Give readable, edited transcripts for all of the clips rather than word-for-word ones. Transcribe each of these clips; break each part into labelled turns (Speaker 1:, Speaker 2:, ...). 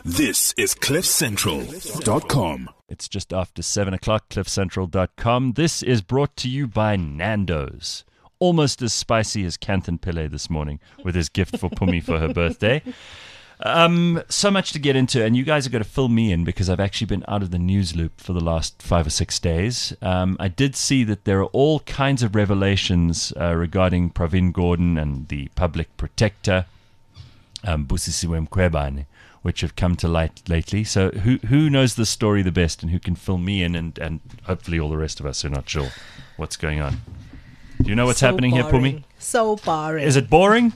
Speaker 1: This is CliffCentral.com.
Speaker 2: It's just after 7 o'clock, CliffCentral.com. This is brought to you by Nando's. Almost as spicy as Kanthan Pillay this morning with his gift for Pumi for her birthday. So much to get into, and you guys are going to fill me in because I've actually been out of the news loop for the last 5 or 6 days. I did see that there are all kinds of revelations regarding Pravin Gordhan and the public protector, Busisiwe Mkhwebane, which have come to light lately. So who knows the story the best and who can fill me in and hopefully all the rest of us who are not sure what's going on? Do you know what's happening here, Pumi?
Speaker 3: So boring.
Speaker 2: Is it boring?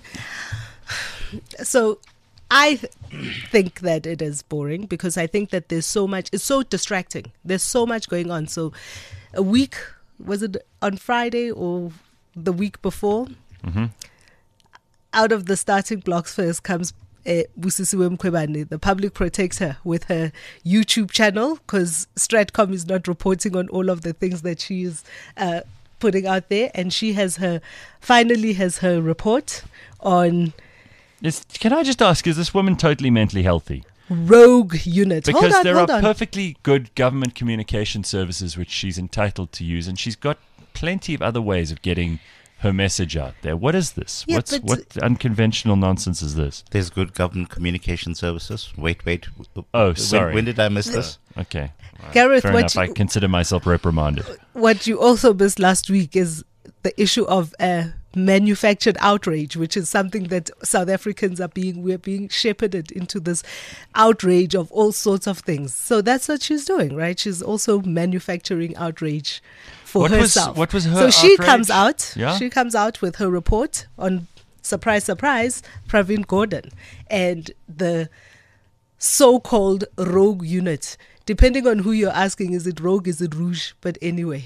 Speaker 3: So I think that it is boring because I think that there's so much, it's so distracting. There's so much going on. So a week, was it on Friday or the week before? Mm-hmm. Out of the starting blocks first comes Busisiwe Mkhwebane, the public protector, with her YouTube channel, because Stratcom is not reporting on all of the things that she is putting out there, and she finally has her report on.
Speaker 2: Can I just ask, is this woman totally mentally healthy?
Speaker 3: Rogue unit.
Speaker 2: Because there are perfectly good government communication services which she's entitled to use, and she's got plenty of other ways of getting her message out there. What is this?
Speaker 3: Yeah,
Speaker 2: what unconventional nonsense is this?
Speaker 4: There's good government communication services. Wait.
Speaker 2: Oh, sorry.
Speaker 4: When did I miss this?
Speaker 2: Okay.
Speaker 3: Gareth,
Speaker 2: fair enough. I consider myself reprimanded.
Speaker 3: What you also missed last week is the issue of manufactured outrage, which is something that South Africans we're being shepherded into this outrage of all sorts of things. So that's what she's doing, right? She's also manufacturing outrage for herself.
Speaker 2: What was her
Speaker 3: So she
Speaker 2: outrage?
Speaker 3: comes out.
Speaker 2: Yeah?
Speaker 3: She comes out with her report on, surprise, surprise, Pravin Gordhan and the so-called rogue unit. Depending on who you're asking, is it rogue, is it rouge? But anyway,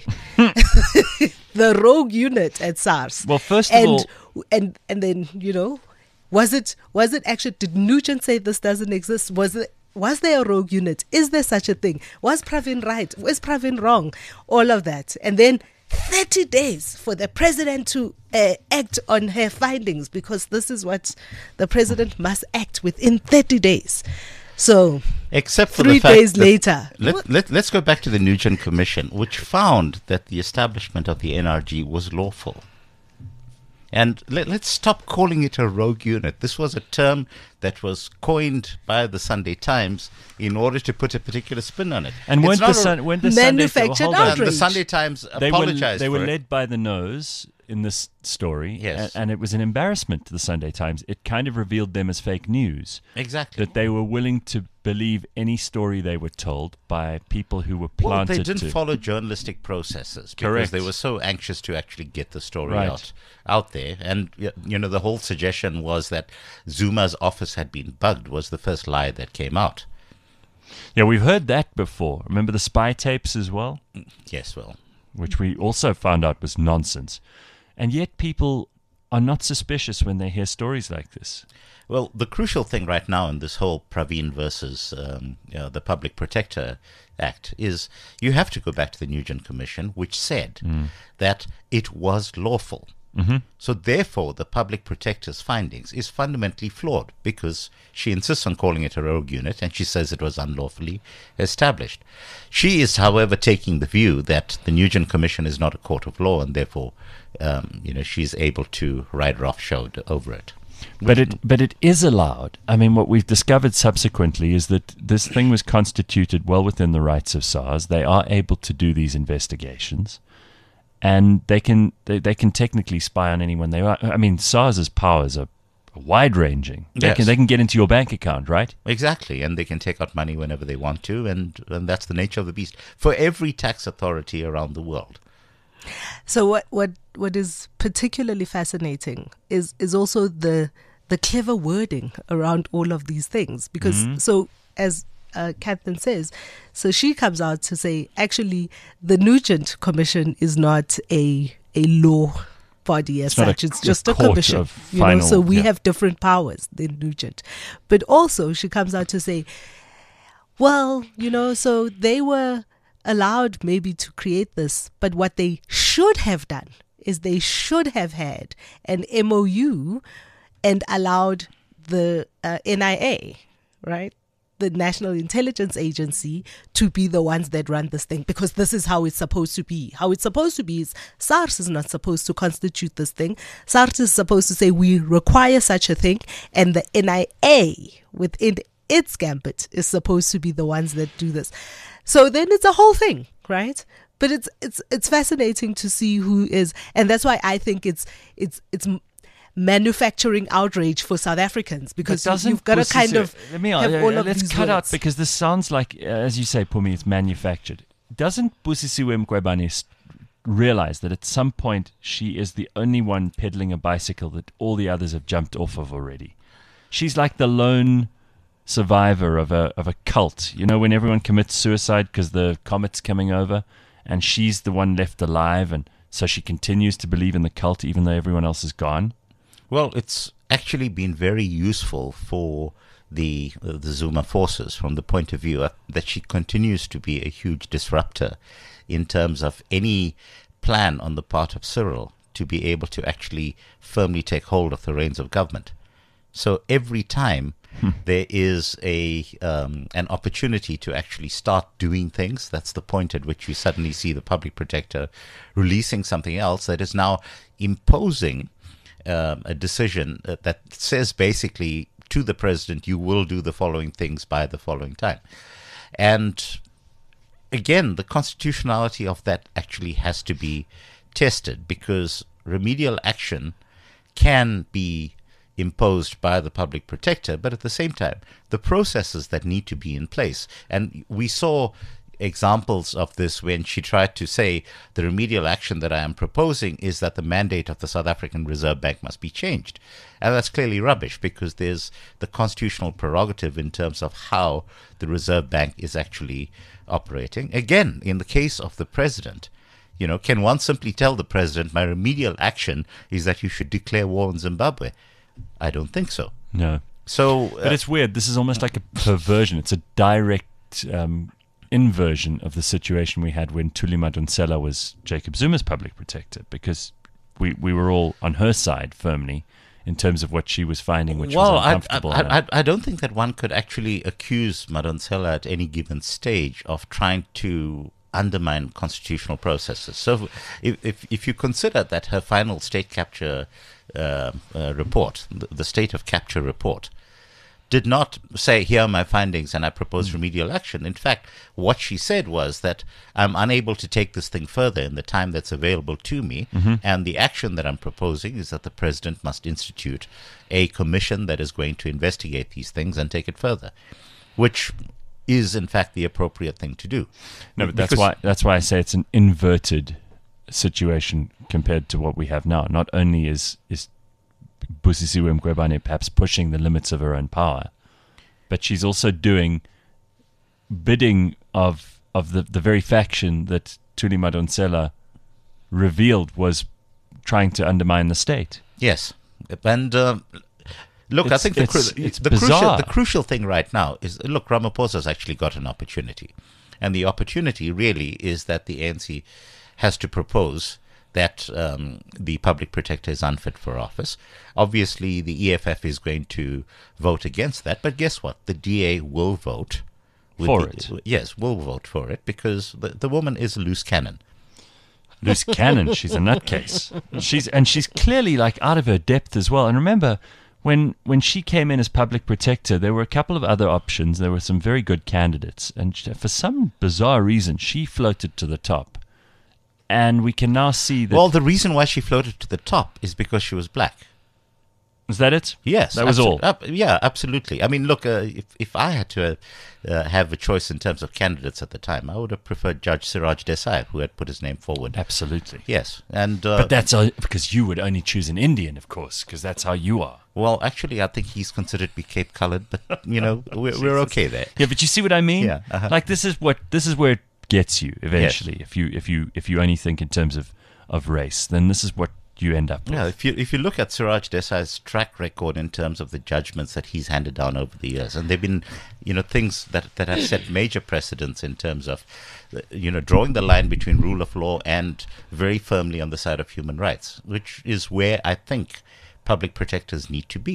Speaker 3: the rogue unit at SARS.
Speaker 2: Well, first of all,
Speaker 3: and then, was it actually? Did Nugent say this doesn't exist? Was there a rogue unit? Is there such a thing? Was Pravin right? Was Pravin wrong? All of that, and then 30 days for the president to act on her findings, because this is what the president must act within 30 days. So,
Speaker 4: except for
Speaker 3: 3
Speaker 4: the fact
Speaker 3: days
Speaker 4: that
Speaker 3: later.
Speaker 4: Let's go back to the Nugent Commission, which found that the establishment of the NRG was lawful. And let's stop calling it a rogue unit. This was a term that was coined by the Sunday Times in order to put a particular spin on it.
Speaker 2: And when the
Speaker 3: manufactured outrage.
Speaker 4: The Sunday Times apologized.
Speaker 2: They were led by the nose in this story,
Speaker 4: yes.
Speaker 2: and it was an embarrassment to the Sunday Times. It kind of revealed them as fake news.
Speaker 4: Exactly.
Speaker 2: That they were willing to believe any story they were told by people who were planted
Speaker 4: they didn't follow journalistic processes because
Speaker 2: Correct.
Speaker 4: they were so anxious to actually get the story
Speaker 2: Right.
Speaker 4: out there. And, the whole suggestion was that Zuma's office had been bugged was the first lie that came out.
Speaker 2: Yeah, we've heard that before. Remember the spy tapes as well?
Speaker 4: Yes, well.
Speaker 2: Which we also found out was nonsense. And yet people are not suspicious when they hear stories like this.
Speaker 4: Well, the crucial thing right now in this whole Pravin versus the Public Protector Act is you have to go back to the Nugent Commission, which said that it was lawful. Mm-hmm. So therefore, the Public Protector's findings is fundamentally flawed because she insists on calling it a rogue unit and she says it was unlawfully established. She is, however, taking the view that the Nugent Commission is not a court of law and therefore, she's able to ride roughshod over it.
Speaker 2: But it is allowed. I mean, what we've discovered subsequently is that this thing was constituted well within the rights of SARS. They are able to do these investigations. And they can technically spy on anyone they want. I mean, SARS's powers are wide-ranging. They can get into your bank account, right?
Speaker 4: Exactly, and they can take out money whenever they want to, and that's the nature of the beast for every tax authority around the world.
Speaker 3: So what is particularly fascinating is also the clever wording around all of these things, because so as Kanthan says, so she comes out to say, actually, the Nugent Commission is not a law body as such. It's just a commission. So we have different powers than Nugent. But also, she comes out to say, well, so they were allowed maybe to create this, but what they should have done is they should have had an MOU and allowed the NIA, right? the National Intelligence Agency to be the ones that run this thing, because this is how it's supposed to be. How it's supposed to be is SARS is not supposed to constitute this thing. SARS is supposed to say we require such a thing, and the NIA within its gambit is supposed to be the ones that do this. So then it's a whole thing, right? But it's fascinating to see who is, and that's why I think it's manufacturing outrage for South Africans, because you've got to kind of have all of
Speaker 2: let's
Speaker 3: these
Speaker 2: cut out,
Speaker 3: words.
Speaker 2: because this sounds like, as you say, Pumi, it's manufactured. Doesn't Busisiwe Mkhwebane realize that at some point she is the only one pedaling a bicycle that all the others have jumped off of already? She's like the lone survivor of a cult. You know, when everyone commits suicide because the comet's coming over, and she's the one left alive, and so she continues to believe in the cult even though everyone else is gone.
Speaker 4: Well, it's actually been very useful for the Zuma forces from the point of view that she continues to be a huge disruptor in terms of any plan on the part of Cyril to be able to actually firmly take hold of the reins of government. So every time there is an opportunity to actually start doing things, that's the point at which you suddenly see the public protector releasing something else that is now imposing a decision that says basically to the president, you will do the following things by the following time. And again, the constitutionality of that actually has to be tested, because remedial action can be imposed by the public protector, but at the same time, the processes that need to be in place. And we saw examples of this when she tried to say the remedial action that I am proposing is that the mandate of the South African Reserve Bank must be changed. And that's clearly rubbish, because there's the constitutional prerogative in terms of how the Reserve Bank is actually operating. Again, in the case of the president, you know, can one simply tell the president, my remedial action is that you should declare war on Zimbabwe? I don't think so.
Speaker 2: No.
Speaker 4: So,
Speaker 2: but it's weird. This is almost like a perversion. It's a direct inversion of the situation we had when Thuli Madonsela was Jacob Zuma's public protector, because we were all on her side firmly in terms of what she was finding, which was uncomfortable.
Speaker 4: I don't think that one could actually accuse Madonsela at any given stage of trying to undermine constitutional processes. So if you consider that her final state capture report, the state of capture report, did not say, here are my findings and I propose remedial action. In fact, what she said was that I'm unable to take this thing further in the time that's available to me, and the action that I'm proposing is that the president must institute a commission that is going to investigate these things and take it further, which is in fact the appropriate thing to do.
Speaker 2: No, but that's why I say it's an inverted situation compared to what we have now. Not only is Busisiwe Mkhwebane perhaps pushing the limits of her own power, but she's also doing bidding of the very faction that Thuli Madonsela revealed was trying to undermine the state.
Speaker 4: Yes, and look, I think the crucial thing right now is, look, Ramaphosa's actually got an opportunity, and the opportunity really is that the ANC has to propose that the public protector is unfit for office. Obviously, the EFF is going to vote against that, but guess what? The DA will vote
Speaker 2: for it.
Speaker 4: Yes, will vote for it, because the woman is a loose cannon.
Speaker 2: Loose cannon. She's a nutcase. She's clearly like out of her depth as well. And remember, when she came in as public protector, there were a couple of other options. There were some very good candidates, and for some bizarre reason, she floated to the top. And we can now see that...
Speaker 4: Well, the reason why she floated to the top is because she was black.
Speaker 2: Was that it?
Speaker 4: Yes.
Speaker 2: That was all?
Speaker 4: Yeah, absolutely. I mean, look, if I had to have a choice in terms of candidates at the time, I would have preferred Judge Siraj Desai, who had put his name forward.
Speaker 2: Absolutely.
Speaker 4: Yes. And
Speaker 2: but that's because you would only choose an Indian, of course, because that's how you are.
Speaker 4: Well, actually, I think he's considered to be Cape-colored, but, you know, we're okay there.
Speaker 2: Yeah, but you see what I mean?
Speaker 4: Yeah. Uh-huh.
Speaker 2: Like, this is where it gets you eventually. Yes. If you only think in terms of race, then this is what you end up with.
Speaker 4: Yeah, if you look at Siraj Desai's track record in terms of the judgments that he's handed down over the years, and they've been, you know, things that have set major precedents in terms of, you know, drawing the line between rule of law and very firmly on the side of human rights, which is where I think public protectors need to be.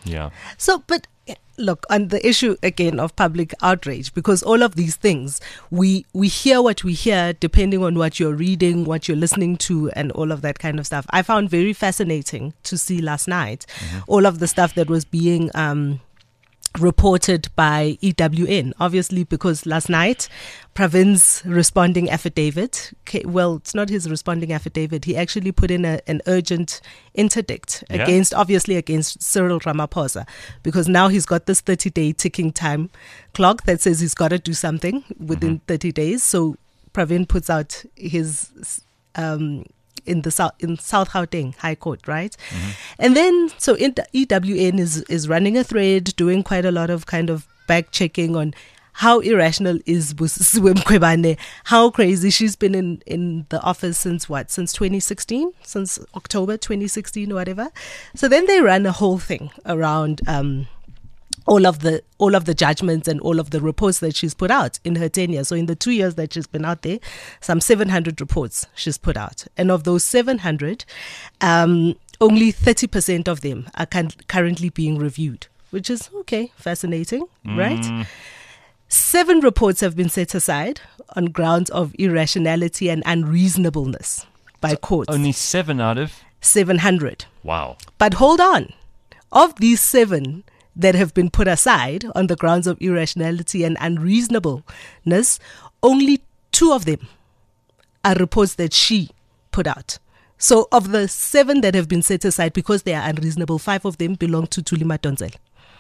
Speaker 2: Yeah.
Speaker 3: So, but look, on the issue again of public outrage, because all of these things, we hear what we hear depending on what you're reading, what you're listening to, and all of that kind of stuff. I found very fascinating to see last night all of the stuff that was being reported by EWN, obviously, because last night Pravin's responding affidavit, it's not his responding affidavit, he actually put in an urgent interdict against Cyril Ramaphosa, because now he's got this 30-day ticking time clock that says he's got to do something within 30 days. So Pravin puts out his in South Gauteng High Court, right? And then so EWN is running a thread, doing quite a lot of kind of back checking on how irrational is Busisiwe Mkhwebane, how crazy she's been in the office since 2016, since October 2016 or whatever. So then they ran a whole thing around all of the judgments and all of the reports that she's put out in her tenure. So in the 2 years that she's been out there, some 700 reports she's put out. And of those 700, only 30% of them are currently being reviewed, which is, okay, fascinating, right? 7 reports have been set aside on grounds of irrationality and unreasonableness by courts.
Speaker 2: Only 7 out of
Speaker 3: 700.
Speaker 2: Wow.
Speaker 3: But hold on. Of these 7 that have been put aside on the grounds of irrationality and unreasonableness, only 2 of them are reports that she put out. So of the 7 that have been set aside because they are unreasonable, 5 of them belong to Thuli Madonsela.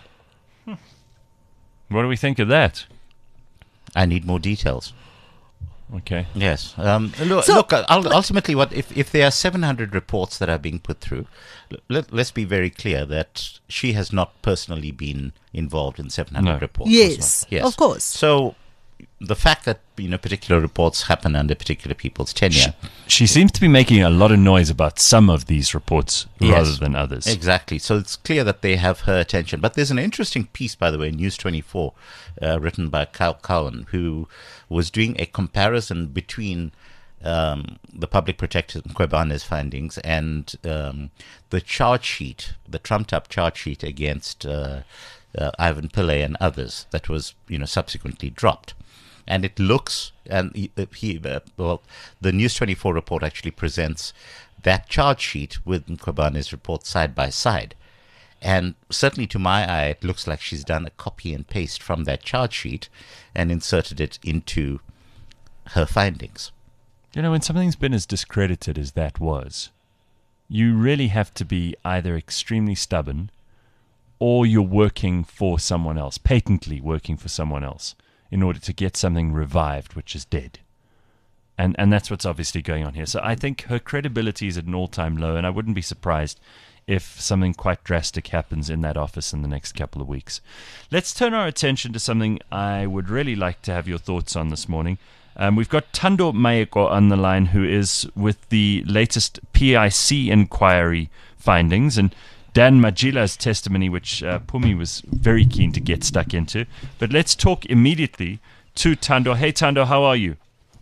Speaker 2: What do we think of that?
Speaker 4: I need more details.
Speaker 2: Okay.
Speaker 4: Yes. Look, ultimately, if there are 700 reports that are being put through, let's be very clear that she has not personally been involved in 700 reports.
Speaker 3: Yes, of course.
Speaker 4: So the fact that particular reports happen under particular people's tenure.
Speaker 2: She seems to be making a lot of noise about some of these reports rather than others.
Speaker 4: Exactly. So it's clear that they have her attention. But there's an interesting piece, by the way, in News 24, written by Kyle Cowan, who was doing a comparison between the public protector Mkhwebane's findings and the charge sheet, the trumped-up charge sheet against Ivan Pillay and others that was, subsequently dropped. And it looks, and the News 24 report actually presents that charge sheet with Mkhwebane's report side by side. And certainly to my eye, it looks like she's done a copy and paste from that charge sheet and inserted it into her findings.
Speaker 2: When something's been as discredited as that was, you really have to be either extremely stubborn or you're working for someone else, patently working for someone else, in order to get something revived which is dead. And that's what's obviously going on here. So I think her credibility is at an all-time low, and I wouldn't be surprised if something quite drastic happens in that office in the next couple of weeks. Let's turn our attention to something I would really like to have your thoughts on this morning. We've got Thando Mayeko on the line, who is with the latest PIC inquiry findings, and Dan Majila's testimony, which Pumi was very keen to get stuck into. But let's talk immediately to Thando. Hey, Thando, how are you?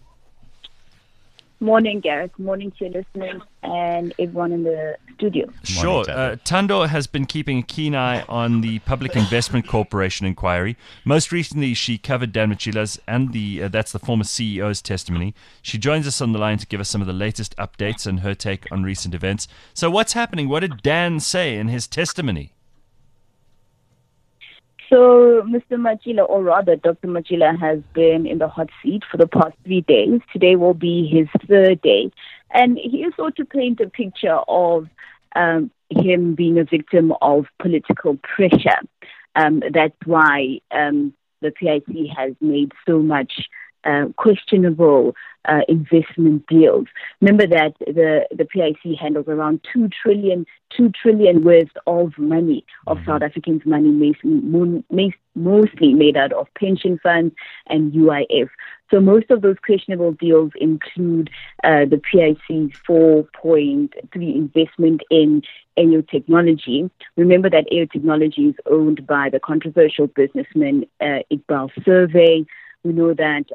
Speaker 5: Morning, Gareth. Morning to your listeners and everyone in the studio.
Speaker 2: Sure. Thando has been keeping a keen eye on the Public Investment Corporation inquiry. Most recently, she covered Dan Majila's and that's the former CEO's testimony. She joins us on the line to give us some of the latest updates and her take on recent events. So what's happening? What did Dan say in his testimony?
Speaker 5: So Mr. Majila, or rather Dr. Majila, has been in the hot seat for the past 3 days. Today will be his 3rd day. And he is sought to paint a picture of him being a victim of political pressure. That's why the PIC has made so much questionable investment deals. Remember that the PIC handles around 2 trillion worth of money, of South Africans' money, mostly made out of pension funds and UIF. So most of those questionable deals include the PIC's 4.3 investment in AO Technology. Remember that AO Technology is owned by the controversial businessman Iqbal Survey. We know that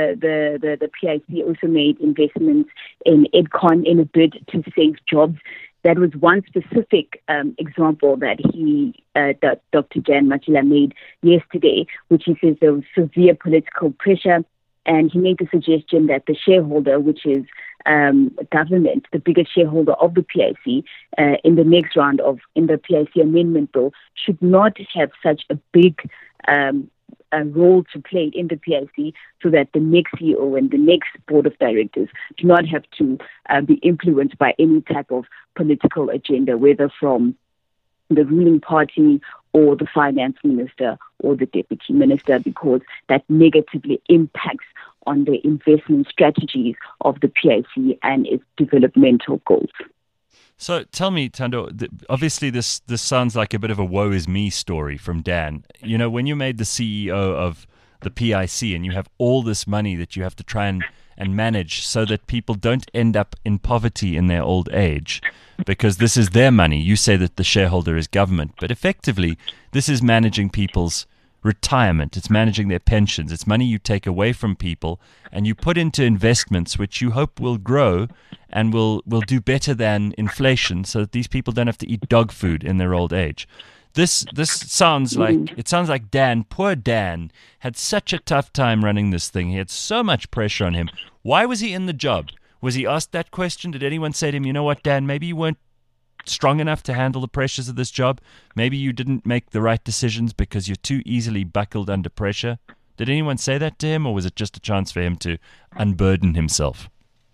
Speaker 5: the PIC also made investments in Edcon in a bid to save jobs that was one specific example that Dr. Dan Matjila made yesterday, which he says there was severe political pressure. And he made the suggestion that the shareholder, which is government, the biggest shareholder of the PIC, in the next round in the PIC amendment bill, should not have such a big role to play in the PIC, so that the next CEO and the next board of directors do not have to be influenced by any type of political agenda, whether from the ruling party or the finance minister or the deputy minister, because that negatively impacts on the investment strategies of the PIC and its developmental goals.
Speaker 2: So tell me, Thando, obviously this sounds like a bit of a woe is me story from Dan. You know, when you made the CEO of the PIC and you have all this money that you have to try and manage so that people don't end up in poverty in their old age, because this is their money. You say that the shareholder is government, but effectively this is managing people's retirement. It's managing their pensions. It's money you take away from people and you put into investments which you hope will grow and will do better than inflation, so that these people don't have to eat dog food in their old age. This sounds like Dan, poor Dan, had such a tough time running this thing. He had so much pressure on him. Why was he in the job? Was he asked that question? Did anyone say to him, you know what, Dan, maybe you weren't strong enough to handle the pressures of this job? Maybe you didn't make the right decisions because you're too easily buckled under pressure? Did anyone say that to him, or was it just a chance for him to unburden himself?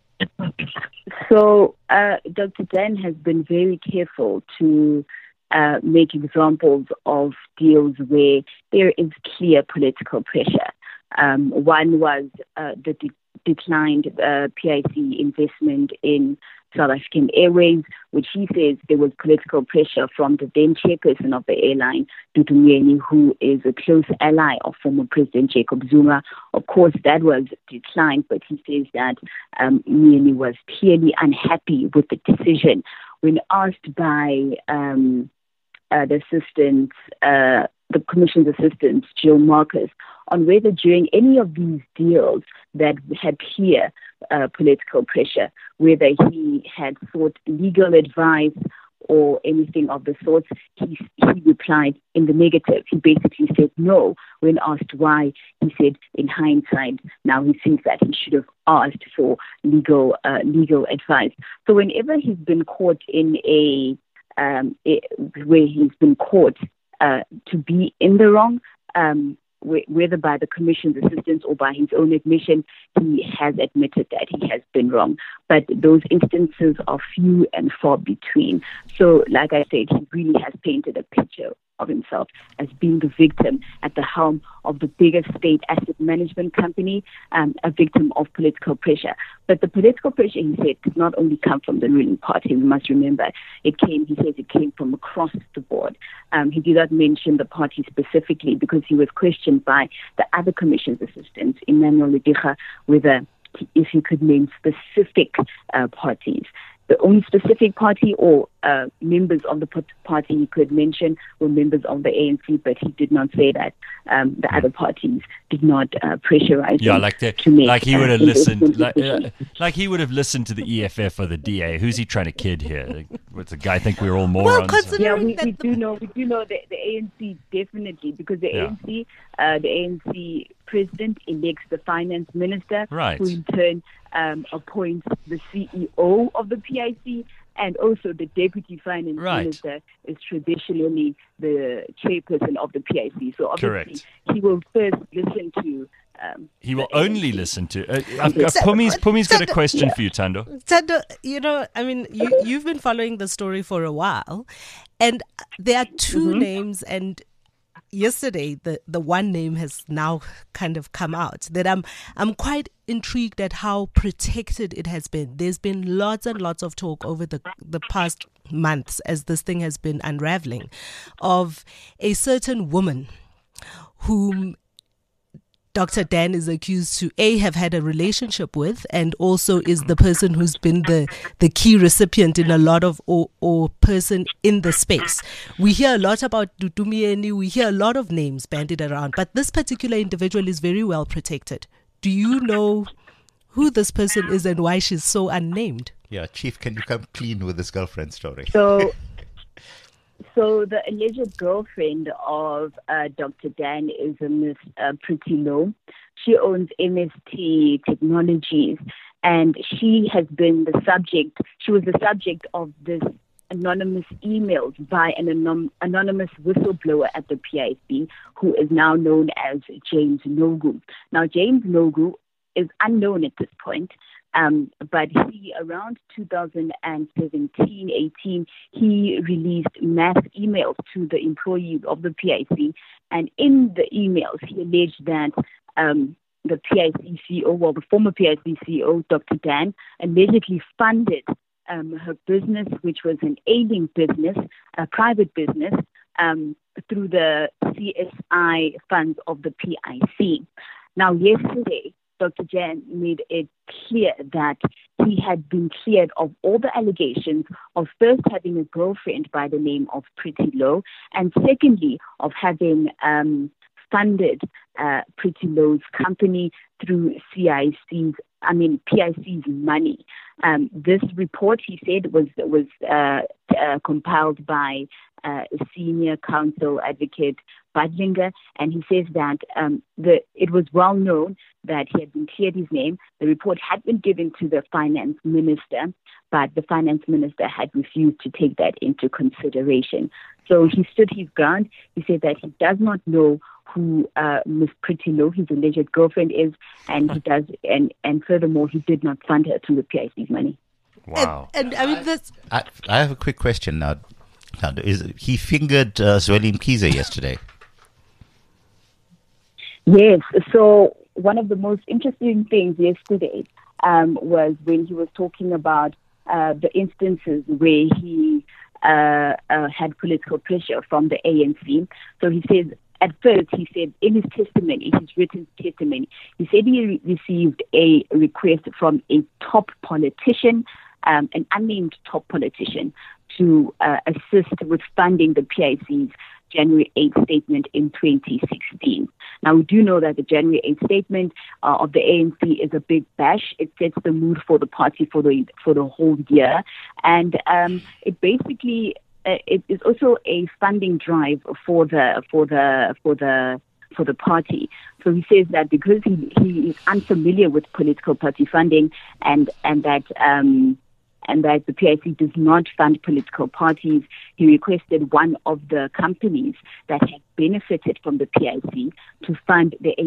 Speaker 5: So Dr. Dan has been very careful to make examples of deals where there is clear political pressure. One was the declined PIC investment in South African Airways, which he says there was political pressure from the then chairperson of the airline, Dudu Myeni, who is a close ally of former President Jacob Zuma. Of course, that was declined, but he says that Myeni was clearly unhappy with the decision. When asked by the Commission's assistant, Jill Marcus, on whether during any of these deals that had clear political pressure, whether he had sought legal advice or anything of the sort, he replied in the negative. He basically said no. When asked why, he said in hindsight, now he thinks that he should have asked for legal advice. So whenever he's been caught in where he's been caught to be in the wrong, whether by the Commission's assistance or by his own admission, he has admitted that he has been wrong. But those instances are few and far between. So, like I said, he really has painted a picture of himself as being the victim at the helm of the biggest state asset management company, a victim of political pressure. But the political pressure, he said, did not only come from the ruling party. We must remember, he says it came from across the board. He did not mention the party specifically because he was questioned by the other Commission's assistants, Emmanuel Lediga, whether if he could name specific parties. The only specific party or members of the party he could mention were members of the ANC, but he did not say that the other parties did not pressurize him to make,
Speaker 2: like he would have listened, like he would have listened to the EFF or the DA. Who's he trying to kid here? What's the guy think we're all morons?
Speaker 5: Well, we do know the ANC definitely, because the ANC president elects the finance minister,
Speaker 2: right,
Speaker 5: who in turn appoints the CEO of the PIC, and also the deputy finance minister is traditionally the chairperson of the PIC. So obviously he will first listen to.
Speaker 2: He will only listen to. Pumi's got a question for you, Thando.
Speaker 3: Thando, you know, I mean, you've been following the story for a while, and there are two names, and yesterday the one name has now kind of come out that I'm quite intrigued at how protected it has been. There's been lots and lots of talk over the past months as this thing has been unraveling of a certain woman whom Dr. Dan is accused to have had a relationship with, and also is the person who's been the key recipient in a lot of or person in the space. We hear a lot about Dudu Myeni, we hear a lot of names bandied around, but this particular individual is very well protected. Do you know who this person is and why she's so unnamed?
Speaker 4: Yeah, Chief, can you come clean with this girlfriend story?
Speaker 5: So the alleged girlfriend of Dr. Dan is a Miss Pretty Low. She owns MST Technologies, and she was the subject of this anonymous emails by an anonymous whistleblower at the PIC, who is now known as James Nogu. Now, James Nogu is unknown at this point, but he, around 2017-18, he released mass emails to the employees of the PIC, and in the emails, he alleged that the PIC CEO, the former PIC CEO, Dr. Dan, allegedly funded her business, which was an ailing business, a private business, through the CSI funds of the PIC. Now, yesterday, Dr. Dan made it clear that he had been cleared of all the allegations of first having a girlfriend by the name of Pretty Low, and secondly, of having funded Pretty Low's company through PIC's money. This report, he said, was compiled by senior counsel advocate Badlinger, and he says that it was well known that he had been cleared his name. The report had been given to the finance minister, but the finance minister had refused to take that into consideration. So he stood his ground. He said that he does not know who Miss Pretty Low, his alleged girlfriend, is, and and furthermore, he did not fund her through the PIC's money.
Speaker 2: Wow.
Speaker 3: And I mean, that's...
Speaker 4: I have a quick question now. He fingered Zweli Mkhize yesterday.
Speaker 5: Yes. So one of the most interesting things yesterday was when he was talking about the instances where he had political pressure from the ANC. So he said, at first, he said in his testimony, his written testimony, he said he received a request from a top politician, an unnamed top politician, to assist with funding the PIC's January 8th statement in 2016. Now, we do know that the January 8th statement of the ANC is a big bash. It sets the mood for the party for the whole year, and it basically it is also a funding drive for the party. So he says that because he is unfamiliar with political party funding, and that the PIC does not fund political parties, he requested one of the companies that had benefited from the PIC to fund the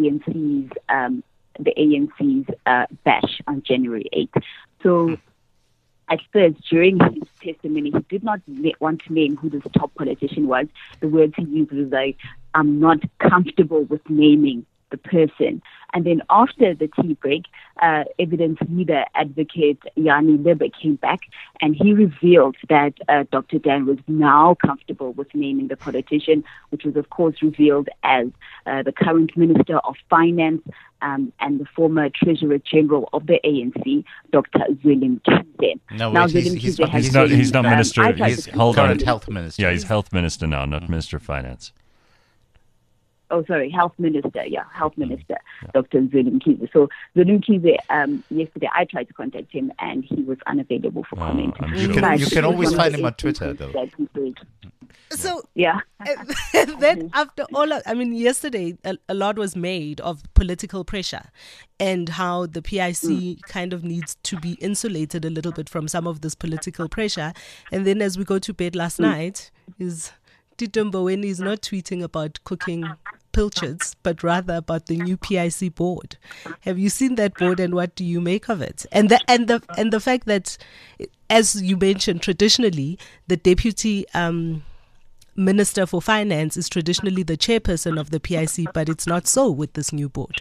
Speaker 5: ANC's bash on January 8th. So at first, during his testimony, he did not want to name who this top politician was. The words he used was like, "I'm not comfortable with naming the person." And then after the tea break, evidence leader advocate Yanni Leber came back, and he revealed that Dr. Dan was now comfortable with naming the politician, which was of course revealed as the current Minister of Finance and the former Treasurer General of the ANC, Dr. Zweli Mkhize.
Speaker 2: He's not Minister. He's
Speaker 4: current Health Minister.
Speaker 2: Yeah, he's Health Minister now, not Minister of Finance.
Speaker 5: Oh, sorry, Health Minister. Yeah, Health Minister, Dr. Zweli Mkhize. So Zweli Mkhize, yesterday I tried to contact him and he was unavailable for comment.
Speaker 2: Sure.
Speaker 4: You can always find him on Twitter, though.
Speaker 3: So
Speaker 5: yeah.
Speaker 3: Then after all, yesterday a lot was made of political pressure and how the PIC kind of needs to be insulated a little bit from some of this political pressure. And then as we go to bed last night, Tito Mboweni is not tweeting about cooking pilchards, but rather about the new PIC board. Have you seen that board, and what do you make of it? And the fact that, as you mentioned, traditionally the deputy minister for finance is traditionally the chairperson of the PIC, but it's not so with this new board.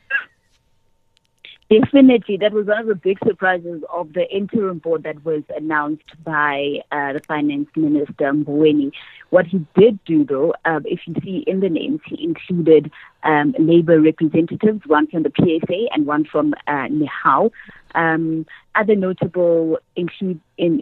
Speaker 5: Definitely. That was one of the big surprises of the interim board that was announced by the finance minister, Mboweni. What he did do, though, if you see in the names, he included labor representatives, one from the PSA and one from NEHAW. Other notable include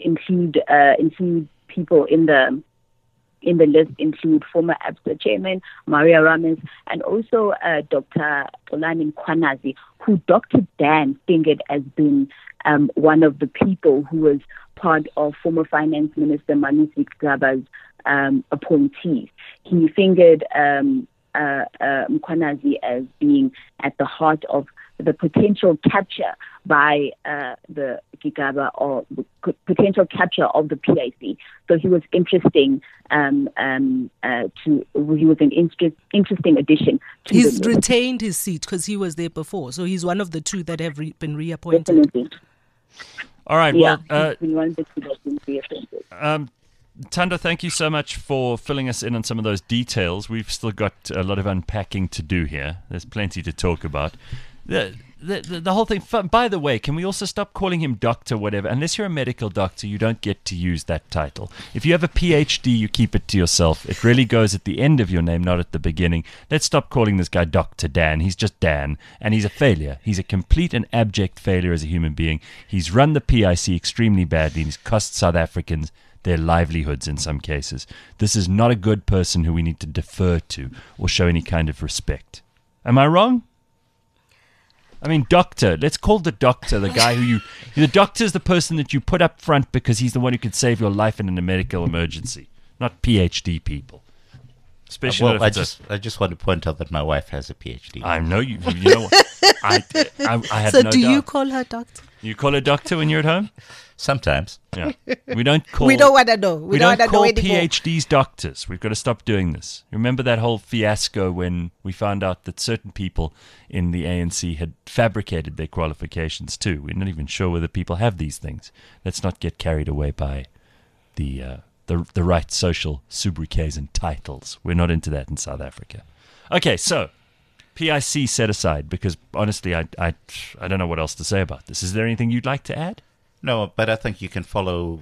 Speaker 5: people in the list include former ABSA chairman Maria Ramos and also Dr. Xolani Mkhwanazi, who Dr. Dan fingered as being one of the people who was part of former Finance Minister Malusi Gigaba's appointees. He fingered Mkhwanazi as being at the heart of the potential capture by the Gigaba, or potential capture of the PIC. So he was interesting. He was an interesting addition.
Speaker 3: He's retained his seat because he was there before. So he's one of the two that have been reappointed.
Speaker 5: Definitely.
Speaker 2: All right.
Speaker 5: Yeah,
Speaker 2: Well,
Speaker 5: he's been one of the two that have been reappointed.
Speaker 2: Thando, thank you so much for filling us in on some of those details. We've still got a lot of unpacking to do here. There's plenty to talk about. The whole thing. By the way, can we also stop calling him doctor, whatever? Unless you're a medical doctor, you don't get to use that title. If you have a PhD, you keep it to yourself. It really goes at the end of your name, not at the beginning. Let's stop calling this guy Dr. Dan. He's just Dan, and he's a failure. He's a complete and abject failure as a human being. He's run the PIC extremely badly, and he's cost South Africans their livelihoods in some cases. This is not a good person who we need to defer to or show any kind of respect. Am I wrong? I mean, doctor. Let's call the doctor the guy the doctor is the person that you put up front because he's the one who could save your life in a medical emergency, not PhD people. Especially
Speaker 4: well, I just want to point out that my wife has a PhD.
Speaker 2: I know you know what? I had
Speaker 3: So
Speaker 2: no
Speaker 3: do
Speaker 2: doubt.
Speaker 3: you call her doctor?
Speaker 2: You call her doctor when you're at home?
Speaker 4: Sometimes.
Speaker 2: Yeah. We don't call
Speaker 3: We don't want to know.
Speaker 2: We
Speaker 3: don't
Speaker 2: don't
Speaker 3: want to know
Speaker 2: call
Speaker 3: anymore.
Speaker 2: PhDs doctors. We've got to stop doing this. Remember that whole fiasco when we found out that certain people in the ANC had fabricated their qualifications too? We're not even sure whether people have these things. Let's not get carried away by the right social sobriquets and titles. We're not into that in South Africa. Okay, so PIC set aside because honestly, I don't know what else to say about this. Is there anything you'd like to add?
Speaker 4: No, but I think you can follow.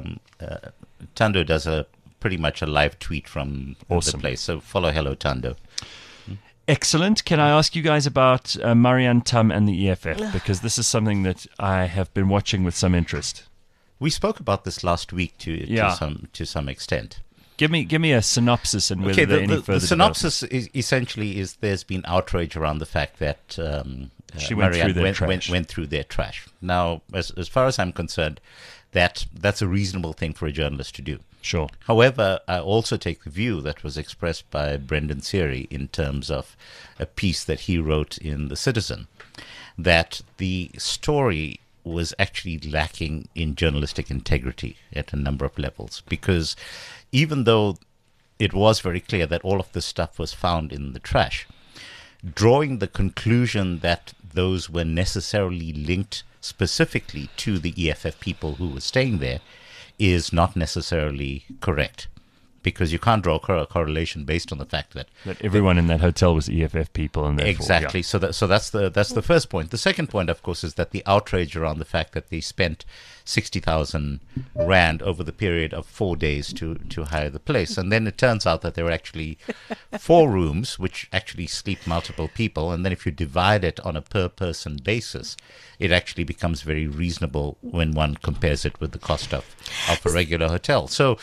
Speaker 4: Thando does pretty much a live tweet from
Speaker 2: Awesome.
Speaker 4: the place. So follow Hello Thando.
Speaker 2: Excellent. Can I ask you guys about Marianne Tam and the EFF? Because this is something that I have been watching with some interest.
Speaker 4: We spoke about this last week to some extent.
Speaker 2: Give me a synopsis and whether there are any further
Speaker 4: the synopsis is essentially there's been outrage around the fact that
Speaker 2: She went
Speaker 4: Marianne
Speaker 2: through their trash.
Speaker 4: went through their trash. Now, as far as I'm concerned, that's a reasonable thing for a journalist to do.
Speaker 2: Sure.
Speaker 4: However, I also take the view that was expressed by Brendan Seary in terms of a piece that he wrote in The Citizen, that the story was actually lacking in journalistic integrity at a number of levels. Because even though it was very clear that all of this stuff was found in the trash, drawing the conclusion that those were necessarily linked specifically to the EFF people who were staying there is not necessarily correct, because you can't draw a correlation based on the fact that
Speaker 2: everyone in that hotel was EFF people, and therefore,
Speaker 4: exactly.
Speaker 2: Yeah.
Speaker 4: So that's the first point. The second point, of course, is that the outrage around the fact that they spent 60,000 rand over the period of 4 days to hire the place, and then it turns out that there were actually 4 rooms which actually sleep multiple people, and then if you divide it on a per person basis, it actually becomes very reasonable when one compares it with the cost of a regular hotel. So.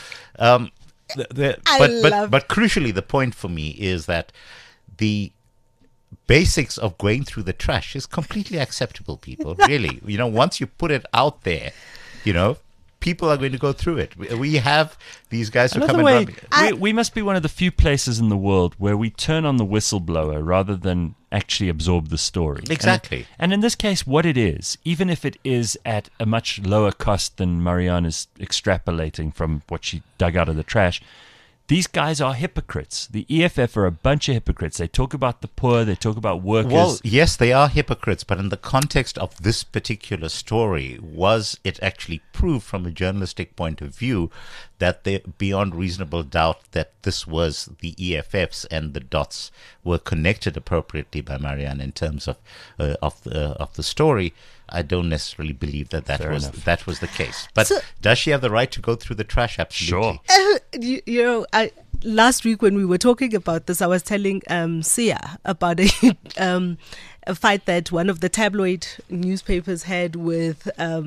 Speaker 4: But crucially, the point for me is that the basics of going through the trash is completely acceptable, people. Really, once you put it out there, people are going to go through it. We have these guys who come and run.
Speaker 2: We must be one of the few places in the world where we turn on the whistleblower rather than actually absorb the story.
Speaker 4: Exactly.
Speaker 2: And in this case, what it is, even if it is at a much lower cost than Marianne is extrapolating from what she dug out of the trash, these guys are hypocrites. The EFF are a bunch of hypocrites. They talk about the poor. They talk about workers.
Speaker 4: Well, yes, they are hypocrites, but in the context of this particular story, was it actually proved from a journalistic point of view that they, beyond reasonable doubt, that this was the EFFs and the dots were connected appropriately by Marianne in terms of the story? I don't necessarily believe that was the case. But does she have the right to go through the trash? Absolutely.
Speaker 2: Sure.
Speaker 3: Last week when we were talking about this, I was telling Sia about a fight that one of the tabloid newspapers had with.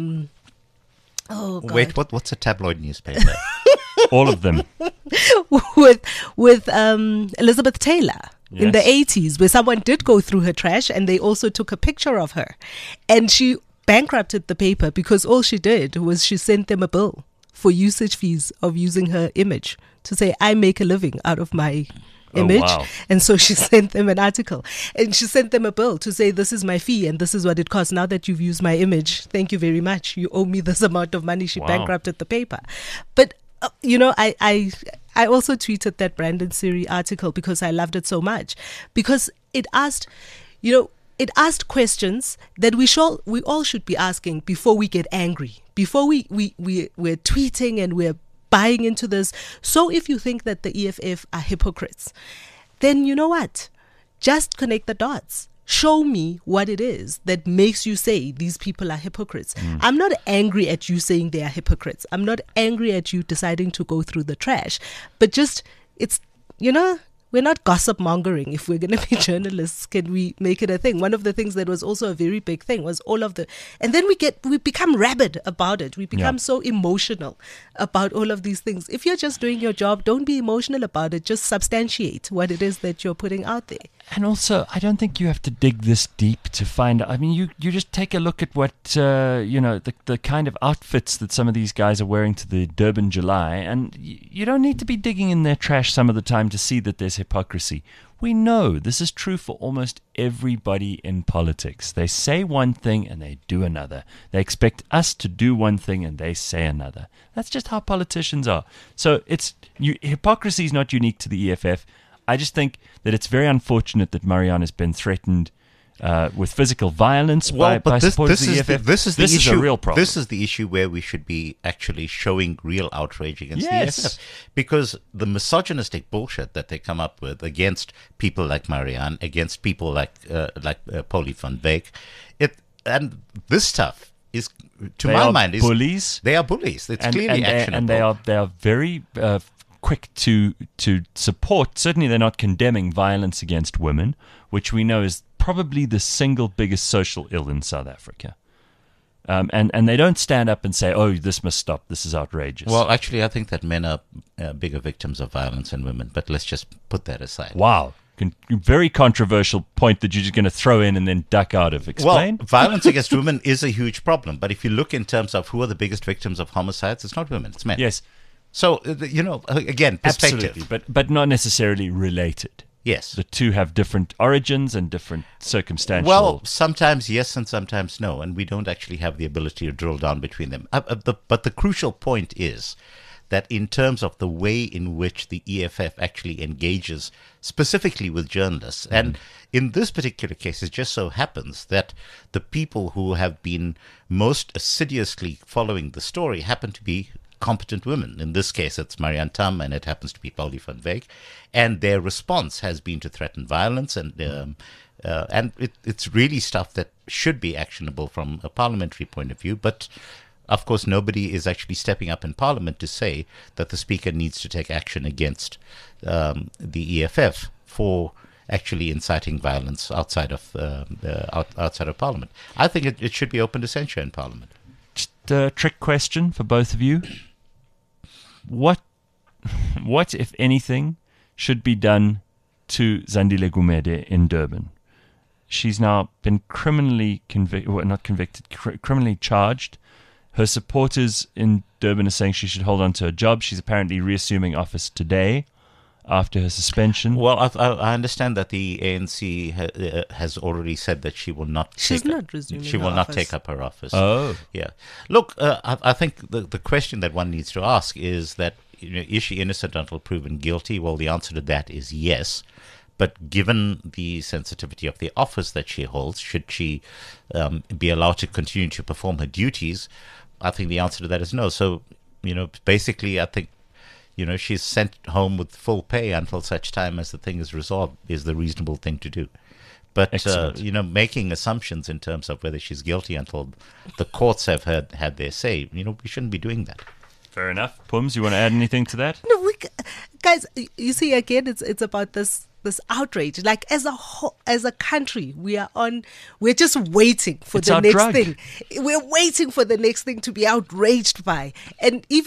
Speaker 4: Wait, what's a tabloid newspaper?
Speaker 2: All of them.
Speaker 3: with Elizabeth Taylor. Yes. In the 80s, where someone did go through her trash and they also took a picture of her. And she bankrupted the paper because all she did was she sent them a bill for usage fees of using her image to say, I make a living out of my image.
Speaker 2: Oh, wow.
Speaker 3: And so she sent them an article and she sent them a bill to say, this is my fee and this is what it costs. Now that you've used my image, thank you very much. You owe me this amount of money. She
Speaker 2: Wow.
Speaker 3: bankrupted the paper. But, I also tweeted that Brandon Siri article because I loved it so much, because it asked, it asked questions that we all should be asking before we get angry, before we're tweeting and we're buying into this. So if you think that the EFF are hypocrites, then you know what? Just connect the dots. Show me what it is that makes you say these people are hypocrites. I'm not angry at you saying they are hypocrites. I'm not angry at you deciding to go through the trash. But just, we're not gossip mongering. If we're going to be journalists, can we make it a thing? One of the things that was also a very big thing was and then we become rabid about it. We become so emotional about all of these things. If you're just doing your job, don't be emotional about it. Just substantiate what it is that you're putting out there.
Speaker 2: And also, I don't think you have to dig this deep to find out. I mean, you just take a look at what, the kind of outfits that some of these guys are wearing to the Durban July, and you don't need to be digging in their trash some of the time to see that there's hypocrisy. We know this is true for almost everybody in politics. They say one thing and they do another. They expect us to do one thing and they say another. That's just how politicians are. So hypocrisy is not unique to the EFF. I just think that it's very unfortunate that Marianne has been threatened with physical violence by supporters of the EFF.
Speaker 4: This is
Speaker 2: a real problem.
Speaker 4: This is the issue where we should be actually showing real outrage against the
Speaker 2: Yes.
Speaker 4: EFF. Because the misogynistic bullshit that they come up with against people like Marianne, against people like Polly van Wyk, and this stuff is, to my mind,
Speaker 2: bullies.
Speaker 4: They are bullies. It's clearly actionable.
Speaker 2: And they are very quick to support. Certainly, they're not condemning violence against women, which we know is probably the single biggest social ill in South Africa. And they don't stand up and say, "Oh, this must stop. This is outrageous."
Speaker 4: Well, actually, I think that men are bigger victims of violence than women. But let's just put that aside.
Speaker 2: Wow. Very controversial point that you're just going to throw in and then duck out of. Explain.
Speaker 4: Well, violence against women is a huge problem. But if you look in terms of who are the biggest victims of homicides, it's not women, it's men.
Speaker 2: Yes.
Speaker 4: So, again, perspective.
Speaker 2: Absolutely, but not necessarily related.
Speaker 4: Yes.
Speaker 2: The two have different origins and different circumstantial...
Speaker 4: Well, sometimes yes and sometimes no, and we don't actually have the ability to drill down between them. But the crucial point is that in terms of the way in which the EFF actually engages specifically with journalists, and in this particular case, it just so happens that the people who have been most assiduously following the story happen to be competent women. In this case, it's Marianne Tam, and it happens to be Polly van Wyk, and their response has been to threaten violence, and it's really stuff that should be actionable from a parliamentary point of view. But of course, nobody is actually stepping up in Parliament to say that the Speaker needs to take action against the EFF for actually inciting violence outside of Parliament. I think it should be open to censure in Parliament.
Speaker 2: Just a trick question for both of you. What, if anything, should be done to Zandile Gumede in Durban? She's now been criminally criminally charged. Her supporters in Durban are saying she should hold on to her job. She's apparently reassuming office today after her suspension.
Speaker 4: Well, I understand that the ANC has already said that she will not. She will not take up her office.
Speaker 2: Oh,
Speaker 4: yeah. Look, I think the question that one needs to ask is that, is she innocent until proven guilty? Well, the answer to that is yes. But given the sensitivity of the office that she holds, should she be allowed to continue to perform her duties? I think the answer to that is no. So, basically, I think, she's sent home with full pay until such time as the thing is resolved is the reasonable thing to do. But, making assumptions in terms of whether she's guilty until the courts have had their say, we shouldn't be doing that.
Speaker 2: Fair enough. Pums, you want to add anything to that?
Speaker 3: No, guys, you see, again, it's about this outrage. Like, as a country, we're just waiting for the next thing. We're waiting for the next thing to be outraged by. And even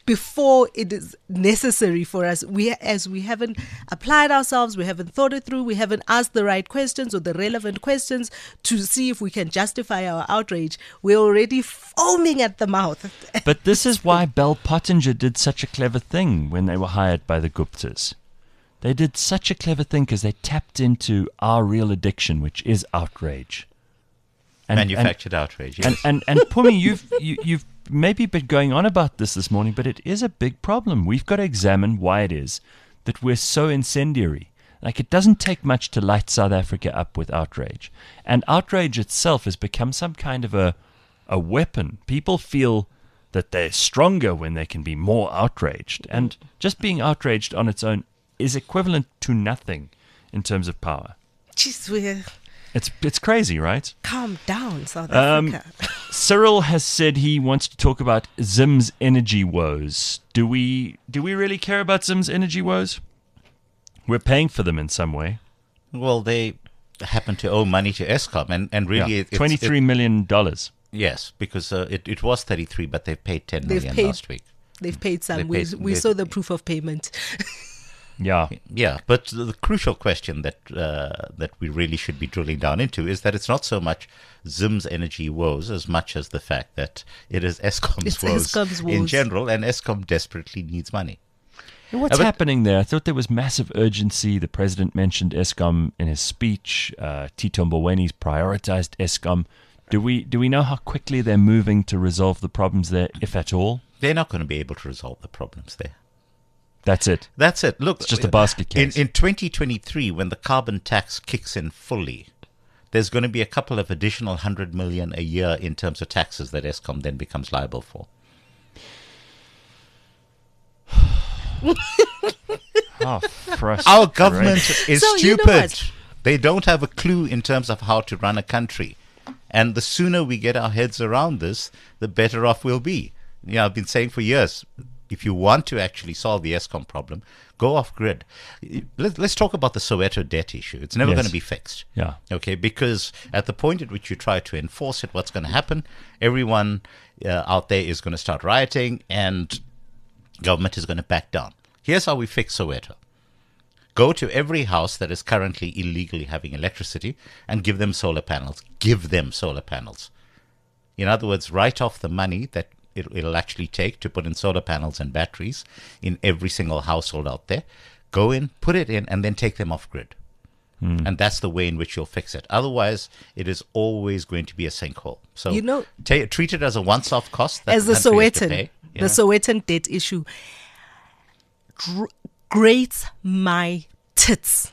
Speaker 3: before it is necessary for us. As we haven't applied ourselves, we haven't thought it through, we haven't asked the right questions or the relevant questions to see if we can justify our outrage. We're already foaming at the mouth.
Speaker 2: But this is why Bell Pottinger did such a clever thing when they were hired by the Guptas. They did such a clever thing because they tapped into our real addiction, which is outrage.
Speaker 4: Manufactured outrage. Yes.
Speaker 2: And Pumi, you've maybe been going on about this morning, but it is a big problem. We've got to examine why it is that we're so incendiary. Like, it doesn't take much to light South Africa up with outrage. And outrage itself has become some kind of a weapon. People feel that they're stronger when they can be more outraged. And just being outraged on its own is equivalent to nothing in terms of power.
Speaker 3: Jeez,
Speaker 2: It's crazy, right?
Speaker 3: calm down, South Africa.
Speaker 2: Cyril has said he wants to talk about Zim's energy woes. Do we really care about Zim's energy woes? We're paying for them in some way.
Speaker 4: Well, they happen to owe money to Eskom, and really,
Speaker 2: Yeah, $23 million.
Speaker 4: Yes, because it was 33, but they've paid 10 million last week.
Speaker 3: They've paid some.
Speaker 4: They
Speaker 3: We saw the proof of payment.
Speaker 2: Yeah.
Speaker 4: Yeah, but the crucial question that we really should be drilling down into is that it's not so much Zim's energy woes as much as the fact that it is Eskom's woes in general, and Eskom desperately needs money.
Speaker 2: What's happening there? I thought there was massive urgency. The president mentioned Eskom in his speech. Tito Mbowene's prioritized Eskom. Do we know how quickly they're moving to resolve the problems there, if at all?
Speaker 4: They're not going to be able to resolve the problems there.
Speaker 2: That's it.
Speaker 4: Look,
Speaker 2: It's just a basket case.
Speaker 4: In 2023, when the carbon tax kicks in fully, there's going to be a couple of additional 100 million a year in terms of taxes that Eskom then becomes liable for.
Speaker 2: Oh, frustrating.
Speaker 4: Our government is
Speaker 3: So, you know
Speaker 4: stupid.
Speaker 3: what?
Speaker 4: They don't have a clue in terms of how to run a country. And the sooner we get our heads around this, the better off we'll be. I've been saying for years, if you want to actually solve the Eskom problem, go off grid. Let's talk about the Soweto debt issue. It's never
Speaker 2: Yes.
Speaker 4: going to be fixed.
Speaker 2: Yeah.
Speaker 4: Okay, because at the point at which you try to enforce it, what's going to happen? Everyone out there is going to start rioting, and government is going to back down. Here's how we fix Soweto. Go to every house that is currently illegally having electricity and give them solar panels. Give them solar panels. In other words, write off the money that it'll actually take to put in solar panels and batteries in every single household out there. Go in, put it in, and then take them off grid. And that's the way in which you'll fix it. Otherwise, it is always going to be a sinkhole. So treat it as a once-off cost. That
Speaker 3: As the
Speaker 4: country has to
Speaker 3: Sowetan,
Speaker 4: pay,
Speaker 3: the Sowetan debt issue grates my tits.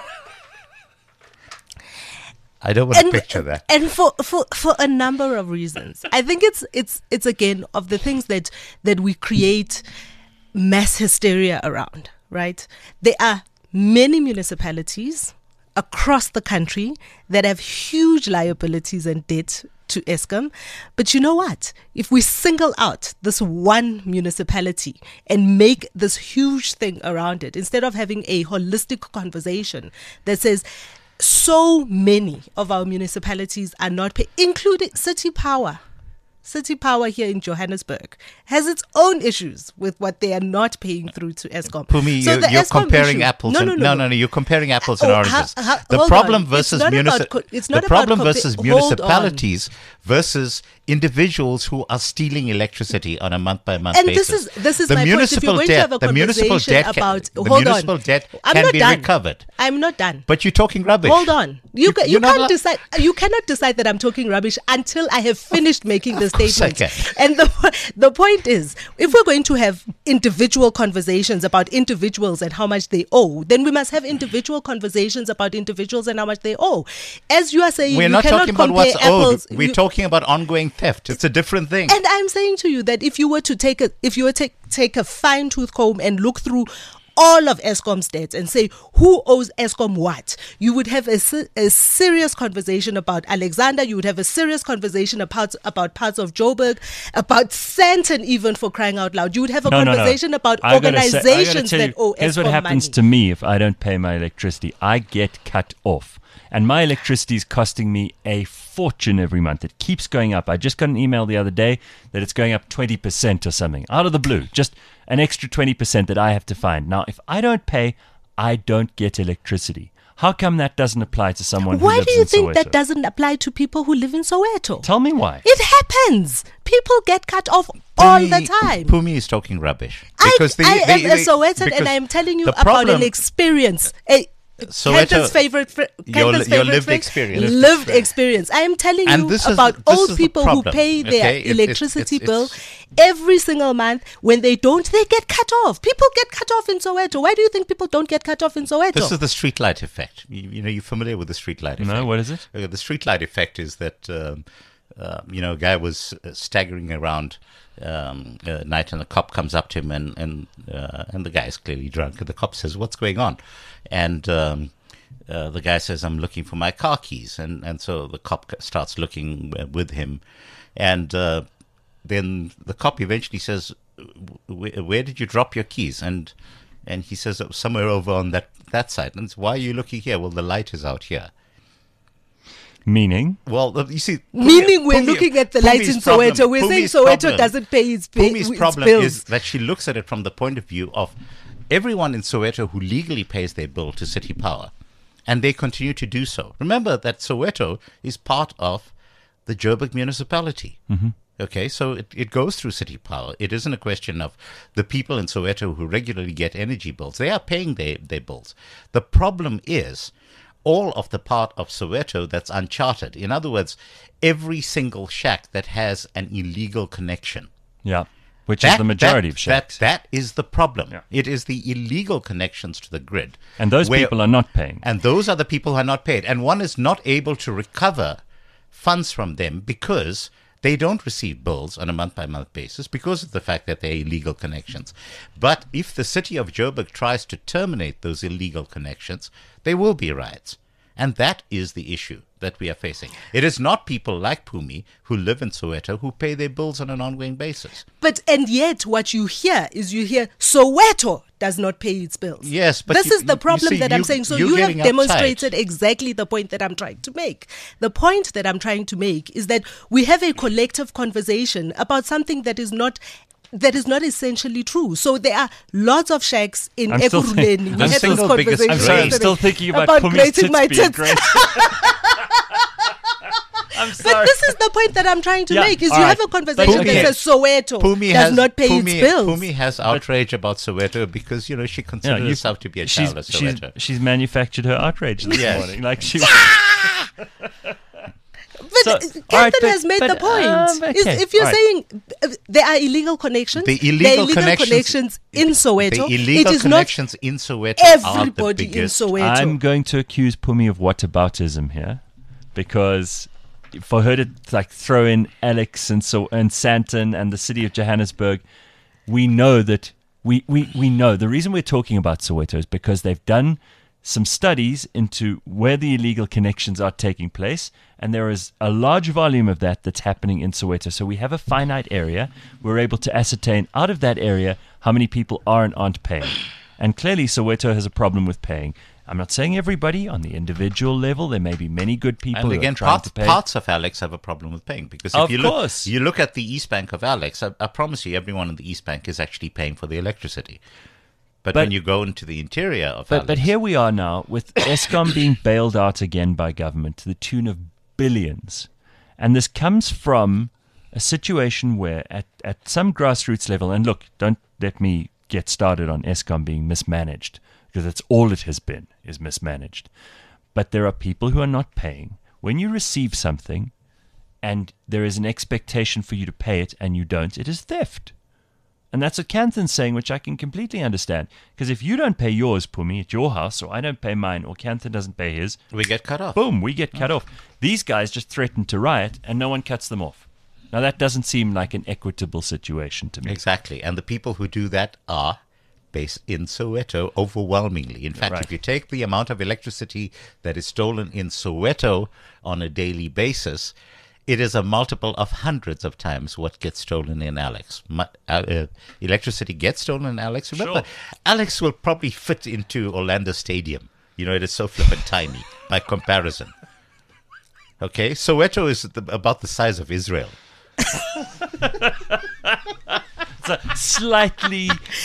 Speaker 4: I don't want to picture that.
Speaker 3: And for a number of reasons. I think it's again of the things that we create mass hysteria around, right? There are many municipalities across the country that have huge liabilities and debt to Eskom. But you know what? If we single out this one municipality and make this huge thing around it, instead of having a holistic conversation that says, so many of our municipalities are not paying, including City Power. City Power here in Johannesburg has its own issues with what they are not paying through to Eskom.
Speaker 4: Pumi,
Speaker 3: So the
Speaker 4: you're
Speaker 3: Eskom
Speaker 4: comparing
Speaker 3: issue-
Speaker 4: apples.
Speaker 3: No,
Speaker 4: You're comparing apples and
Speaker 3: Oh,
Speaker 4: oranges.
Speaker 3: the
Speaker 4: The problem versus
Speaker 3: municipalities
Speaker 4: municipalities versus individuals who are stealing electricity on a month-by-month
Speaker 3: And
Speaker 4: basis.
Speaker 3: this is
Speaker 4: the
Speaker 3: my point. If you're going to have a
Speaker 4: the municipal
Speaker 3: conversation
Speaker 4: debt,
Speaker 3: about,
Speaker 4: the
Speaker 3: hold
Speaker 4: municipal
Speaker 3: on,
Speaker 4: debt
Speaker 3: I'm
Speaker 4: can
Speaker 3: not
Speaker 4: be
Speaker 3: done.
Speaker 4: recovered.
Speaker 3: I'm not done.
Speaker 4: But you're talking rubbish.
Speaker 3: Hold on. You
Speaker 4: You're not
Speaker 3: can't
Speaker 4: allowed-
Speaker 3: decide. You cannot decide that I'm talking rubbish until I have finished making the
Speaker 4: course I
Speaker 3: statement.
Speaker 4: can.
Speaker 3: And the point is, if we're going to have individual conversations about individuals and how much they owe, then we must have individual conversations about individuals and how much they oe. As you are saying,
Speaker 4: We're
Speaker 3: you
Speaker 4: not
Speaker 3: cannot
Speaker 4: talking about
Speaker 3: compare
Speaker 4: what's owed.
Speaker 3: apples.
Speaker 4: We're talking about ongoing theft. It's a different thing.
Speaker 3: And I'm saying to you that if you were to take a fine tooth comb and look through all of Eskom's debts and say who owes Eskom what, you would have a serious conversation about Alexander. You would have a serious conversation about parts of Joburg, about Sandton, even, for crying out loud. You would have a conversation about
Speaker 2: I gotta say- I gotta
Speaker 3: organizations
Speaker 2: tell you,
Speaker 3: that owe
Speaker 2: here's
Speaker 3: Eskom
Speaker 2: what happens
Speaker 3: money.
Speaker 2: to me if I don't pay my electricity. I get cut off. And my electricity is costing me a fortune every month. It keeps going up. I just got an email the other day that it's going up 20% or something, out of the blue. Just an extra 20% that I have to find. Now, if I don't pay, I don't get electricity. How come that doesn't apply to someone who
Speaker 3: Why
Speaker 2: lives
Speaker 3: do you
Speaker 2: in
Speaker 3: think
Speaker 2: Soweto?
Speaker 3: that doesn't apply to people who live in Soweto?
Speaker 2: Tell me why.
Speaker 3: It happens. People get cut off all the time.
Speaker 4: Pumi is talking rubbish.
Speaker 3: I am a Sowetan,
Speaker 4: because
Speaker 3: and I am telling you
Speaker 4: the
Speaker 3: about
Speaker 4: problem-
Speaker 3: an experience.
Speaker 4: Soweto-
Speaker 3: Canton's favorite,
Speaker 4: Your
Speaker 3: Canton's
Speaker 4: lived
Speaker 3: favorite friend,
Speaker 4: experience.
Speaker 3: lived experience. I am telling
Speaker 4: And
Speaker 3: you
Speaker 4: this is-
Speaker 3: about
Speaker 4: this
Speaker 3: old
Speaker 4: is the
Speaker 3: people who
Speaker 4: problem,
Speaker 3: pay their
Speaker 4: okay?
Speaker 3: electricity
Speaker 4: It's-
Speaker 3: bill every single month. When they don't, they get cut off. People get cut off in Soweto. Why do you think people don't get cut off in Soweto?
Speaker 4: This is the streetlight effect. You're familiar with the streetlight effect?
Speaker 2: No, what is it?
Speaker 4: The streetlight effect is that a guy was staggering around at night, and the cop comes up to him, and the guy is clearly drunk. And the cop says, "What's going on?" And the guy says, "I'm looking for my car keys." And so the cop starts looking with him, and then the cop eventually says, "Where did you drop your keys?" And he says, "Oh, somewhere over on that side." And why are you looking here? Well, the light is out here.
Speaker 2: Meaning?
Speaker 4: Well, you see,
Speaker 3: Meaning we're looking at the lights in Soweto. We're saying Soweto doesn't pay its
Speaker 4: Pumi's
Speaker 3: its
Speaker 4: problem
Speaker 3: bills.
Speaker 4: is that she looks at it from the point of view of everyone in Soweto who legally pays their bill to City Power, and they continue to do so. Remember that Soweto is part of the Joburg municipality.
Speaker 2: Mm-hmm.
Speaker 4: Okay, so it goes through City Power. It isn't a question of the people in Soweto who regularly get energy bills. They are paying their bills. The problem is all of the part of Soweto that's uncharted. In other words, every single shack that has an illegal connection.
Speaker 2: Yeah. Which is the majority of shacks.
Speaker 4: That is the problem.
Speaker 2: Yeah.
Speaker 4: It is the illegal connections to the grid.
Speaker 2: And those people are not paying.
Speaker 4: And those are the people who are not paid. And one is not able to recover funds from them because they don't receive bills on a month-by-month basis because of the fact that they're illegal connections. But if the city of Joburg tries to terminate those illegal connections, there will be riots. And that is the issue that we are facing. It is not people like Pumi who live in Soweto who pay their bills on an ongoing basis.
Speaker 3: And yet what you hear Soweto does not pay its bills.
Speaker 4: Yes, but
Speaker 3: this is the problem that I'm saying. So you have
Speaker 4: getting
Speaker 3: demonstrated
Speaker 4: uptight.
Speaker 3: exactly the point that I'm trying to make. The point that I'm trying to make is that we have a collective conversation about something that is not essentially true. So there are lots of shacks in
Speaker 2: I'm still
Speaker 3: Ekurhuleni. We
Speaker 4: the
Speaker 3: had this
Speaker 4: single biggest
Speaker 3: conversation.
Speaker 2: I'm sorry, I'm
Speaker 4: Great.
Speaker 2: still thinking about Pumi's
Speaker 3: grating
Speaker 2: tits
Speaker 3: my
Speaker 2: being
Speaker 3: tits.
Speaker 2: great. I'm
Speaker 3: But
Speaker 2: sorry.
Speaker 3: this is the point that I'm trying to
Speaker 2: Yeah,
Speaker 3: make, is
Speaker 2: all
Speaker 3: you
Speaker 2: right.
Speaker 3: have a conversation
Speaker 2: But okay.
Speaker 3: that says Soweto does not pay its bills.
Speaker 4: Pumi has outrage about Soweto because, she considers herself to be a child of Soweto.
Speaker 2: she's manufactured her outrage this
Speaker 4: Yes.
Speaker 2: morning. Like she.
Speaker 3: But
Speaker 2: So, all
Speaker 3: Captain
Speaker 2: right, but-
Speaker 3: has made
Speaker 2: but,
Speaker 3: the point. Is
Speaker 2: okay,
Speaker 3: if you're
Speaker 2: all right.
Speaker 3: saying there are illegal connections,
Speaker 4: The
Speaker 3: there are
Speaker 4: illegal
Speaker 3: illegal
Speaker 4: connections
Speaker 3: in Soweto.
Speaker 4: The illegal
Speaker 3: it is
Speaker 4: connections in Soweto
Speaker 3: not
Speaker 4: are
Speaker 3: everybody
Speaker 4: the
Speaker 3: in
Speaker 4: biggest.
Speaker 3: Soweto.
Speaker 2: I'm going to accuse Pumi of whataboutism here, because for her to throw in Alex and Sandton and the city of Johannesburg, we know that we know the reason we're talking about Soweto is because they've done some studies into where the illegal connections are taking place, and there is a large volume of that's happening in Soweto. So we have a finite area. We're able to ascertain out of that area how many people are and aren't paying. And clearly Soweto has a problem with paying. I'm not saying everybody on the individual level. There may be many good people
Speaker 4: And
Speaker 2: who
Speaker 4: again,
Speaker 2: are trying to pay.
Speaker 4: parts of Alex have a problem with paying because if
Speaker 2: Of
Speaker 4: you
Speaker 2: course.
Speaker 4: look at the East Bank of Alex, I promise you, everyone in the East Bank is actually paying for the electricity. But when you go into the interior of Alex,
Speaker 2: But here we are now with Eskom being bailed out again by government to the tune of billions. And this comes from a situation where at some grassroots level, and look, don't let me get started on Eskom being mismanaged, because that's all it has been, is mismanaged. But there are people who are not paying. When you receive something and there is an expectation for you to pay it and you don't, it is theft. And that's what Canthan's saying, which I can completely understand. Because if you don't pay yours, Pumi, at your house, or I don't pay mine, or Canthan doesn't pay his,
Speaker 4: we get cut off.
Speaker 2: boom, we get cut off. These guys just threaten to riot, and no one cuts them off. Now, that doesn't seem like an equitable situation to me.
Speaker 4: Exactly. And the people who do that are based in Soweto overwhelmingly. In fact,
Speaker 2: Right.
Speaker 4: if you take the amount of electricity that is stolen in Soweto on a daily basis, it is a multiple of hundreds of times what gets stolen in Alex. Electricity gets stolen in Alex. Remember,
Speaker 2: Sure.
Speaker 4: Alex will probably fit into Orlando Stadium. It is so flippant tiny by comparison. Okay, Soweto is about the size of Israel.
Speaker 2: It's a slightly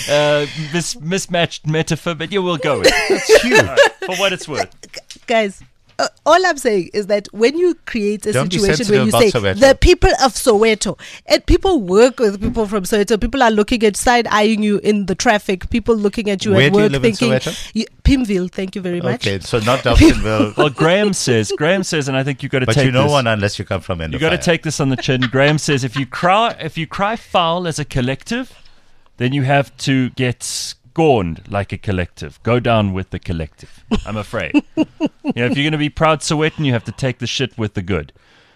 Speaker 2: mismatched metaphor, but we'll go with it.
Speaker 4: It's huge.
Speaker 2: All right, for what it's worth.
Speaker 3: Guys, all I'm saying is that when you create a
Speaker 4: Don't be
Speaker 3: situation where you
Speaker 4: sensitive
Speaker 3: say
Speaker 4: about Soweto.
Speaker 3: the people of Soweto, and people work with people from Soweto, people are looking at side-eyeing you in the traffic, people looking at you
Speaker 4: Where
Speaker 3: at
Speaker 4: do you
Speaker 3: work
Speaker 4: live in
Speaker 3: thinking,
Speaker 4: Soweto?
Speaker 3: Pimville, thank you very much.
Speaker 4: Okay, so not Dobsonville.
Speaker 2: Well, Graham says, and I think you've got to
Speaker 4: But
Speaker 2: take
Speaker 4: you know
Speaker 2: this.
Speaker 4: one unless you come from
Speaker 2: You got to take this on the chin. Graham says, if you cry foul as a collective, then you have to get scorned like a collective. Go down with the collective, I'm afraid. If you're going to be proud Sowetan, you have to take the shit with the good.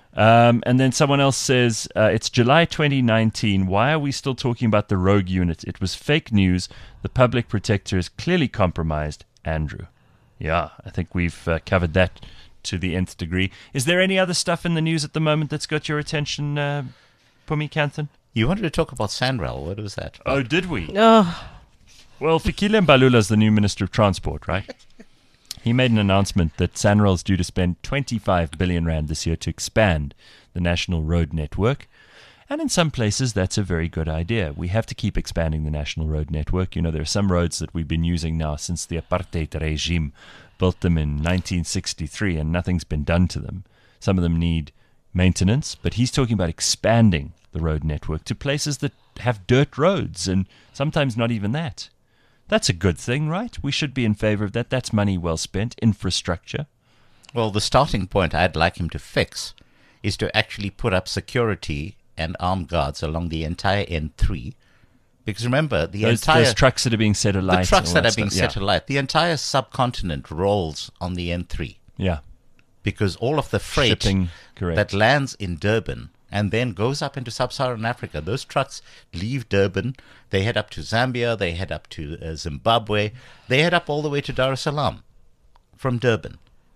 Speaker 2: And then someone else says, it's July 2019. Why are we still talking about the rogue unit? It was fake news. The public protector is clearly compromised. Andrew. Yeah, I think we've covered that to the nth degree. Is there any other stuff in the news at the moment that's got your attention, Pumi Kanthan?
Speaker 4: You wanted to talk about Sanral. What was that?
Speaker 2: Oh, did we?
Speaker 3: Oh,
Speaker 2: Well, Fikile Mbalula is the new Minister of Transport, right? He made an announcement that SANRAL is due to spend 25 billion rand this year to expand the national road network. And in some places, that's a very good idea. We have to keep expanding the national road network. There are some roads that we've been using now since the apartheid regime built them in 1963, and nothing's been done to them. Some of them need maintenance, but he's talking about expanding the road network to places that have dirt roads, and sometimes not even that. That's a good thing, right? We should be in favor of that. That's money well spent, infrastructure.
Speaker 4: Well, the starting point I'd like him to fix is to actually put up security and armed guards along the entire N3. Because remember,
Speaker 2: Those trucks that are being set alight.
Speaker 4: the trucks
Speaker 2: all
Speaker 4: that are being
Speaker 2: stuff.
Speaker 4: set alight, the entire subcontinent rolls on the N3.
Speaker 2: Yeah.
Speaker 4: Because all of the freight
Speaker 2: Shipping, correct.
Speaker 4: that lands in Durban and then goes up into sub-Saharan Africa, those trucks leave Durban, they head up to Zambia, they head up to Zimbabwe, they head up all the way to Dar es Salaam from Durban.